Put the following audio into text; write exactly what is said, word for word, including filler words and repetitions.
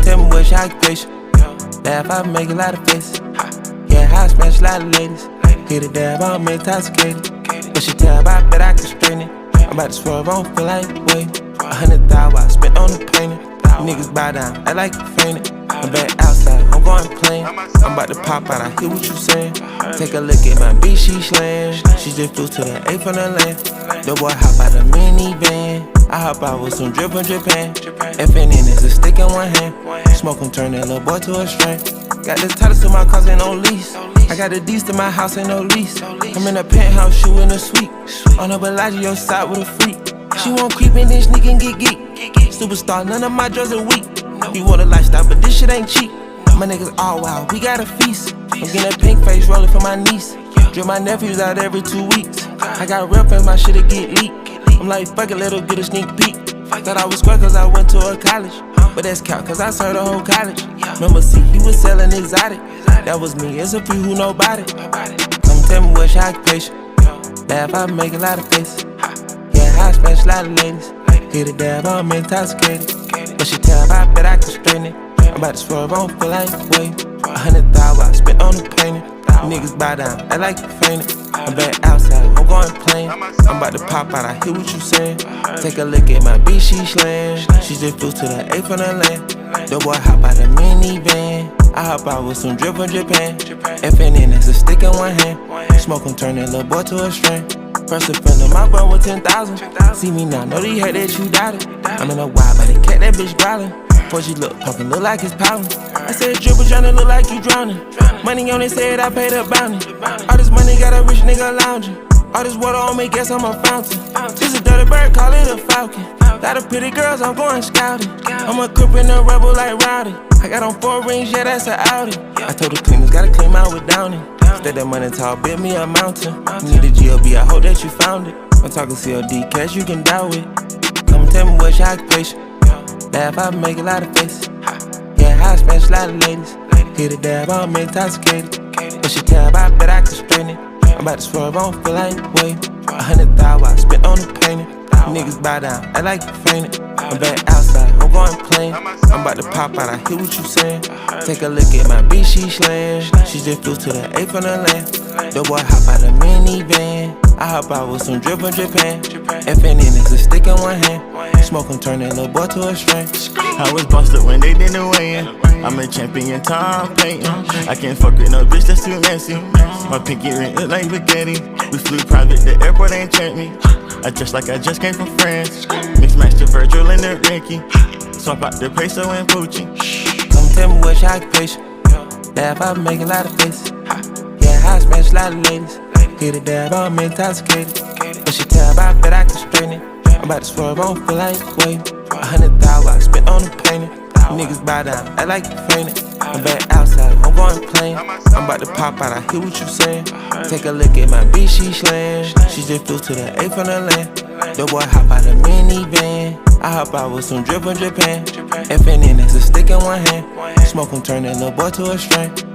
tell me what's your occupation. Laugh, I make a lot of faces. Yeah, I smash a lot of ladies. Hit a dab, I'm intoxicated. But she tab, I bet I can straighten it. I'm about to swerve, I don't feel like wait. A hundred thousand I spent on the painting. Niggas bow down, I like you fainted. I'm back outside, I'm going plain. I'm about to pop out, I hear what you saying. Take a look at my bitch, she slaying. She just flew to the A from the land. The boy hop out the minivan. I hop out with some drip from Japan. F N N is a stick in one hand. Smoke 'em, turn that little boy to a strain. Got the titles to my cars, ain't no lease. I got the D's to my house, ain't no lease. I'm in a penthouse, shoe in a suite. On a Bellagio side with a freak. She won't creep in, then sneak and get geek. Superstar, none of my drugs are weak. You want a lifestyle, but this shit ain't cheap. My niggas all wild, we got a feast. I'm getting a pink face rolling for my niece. Drip my nephews out every two weeks. I got real friends, my shit'll get leaked. I'm like, fuck it, let her get a sneak peek. Thought I was square cause I went to a college. But that's count cause I served the whole college. Remember, see, he was selling exotic. That was me, it's a few who know about it. Come tell me what's your occupation. Laugh, I make a lot of faces. Yeah, I smash a lot of ladies. Hit a dab, I'm intoxicated. But she tab, I bet I can straighten it. I'm about to swerve, I don't feel like wait. A hundred thousand I spent on the painting. Niggas bow down, I like you fainted. I'm back outside, I'm going plain. I'm about to pop out, I hear what you saying. Take a look at my bitch, she slaying. She just flew to the A from the land. The boy hop out the minivan. I hop out with some drip from Japan. F N N is a stick in one hand. Smoke 'em, turn that little boy to a strain. First offender, my bro with ten thousand. See me now, know they heard that you doubted. I'm in a wild, but they kept that bitch growling. Before she look pumpin', look like it's pounding. I said dribble tryna look like you drowning. Money on it, said I paid a bounty. All this money got a rich nigga lounging. All this water on me, guess I'm a fountain. This a dirty bird, call it a falcon. Lot of pretty girls, I'm going scouting. I'm a crip in a rebel like Rowdy. I got on four rings, yeah, that's a Audi. I told the cleaners, gotta clean out with Downey. Stay that money tall, build me a mountain. Need a G L B, I hope that you found it. I'm talking C L D, cash you can doubt it. Come tell me what's your occupation. Laugh, I make a lot of faces. Yeah, I smash a lot of ladies. Hit a dab, I'm intoxicated. But she tab, I bet I can straighten it. I'm about to swerve, I don't feel like wait. A hundred thousand I spent on the painting. Niggas bow down, I like you fainted. I'm back outside, I'm going plain. I'm about to pop out, I hear what you saying. Take a look at my bitch, she slaying. She just flew to the A from the land. The boy hop out the minivan. I hop out with some drip from Japan. F N N is a stick in one hand. Smoke 'em, turn that little boy to a strain. I was busted when they didn't weigh in. I'm a champion, Tom Payton. I can't fuck with no bitch that's too messy. My pinky ring look like spaghetti. We flew private, the airport ain't checked me. I dress like I just came from France. Mix match the Virgil and the Ricky. Swap out the peso and Poochie. Come tell me what's your occupation. Laugh, I make a lot of faces. Yeah, I smash a lot of ladies. Hit a dab, I'm intoxicated. But she tab, I bet I can straighten it. I'm about to swerve, I don't feel like wait. A hundred thousand I spent on the painting. Niggas bow down, I like you fainted. I'm back outside, I'm going plain. I'm about to pop out, I hear what you saying. Take a look at my bitch, she slaying. She just flew to the A from the land. The boy hop out the minivan. I hop out with some drip from Japan. F N N is a stick in one hand. Smoke 'em, turn that little boy to a strain.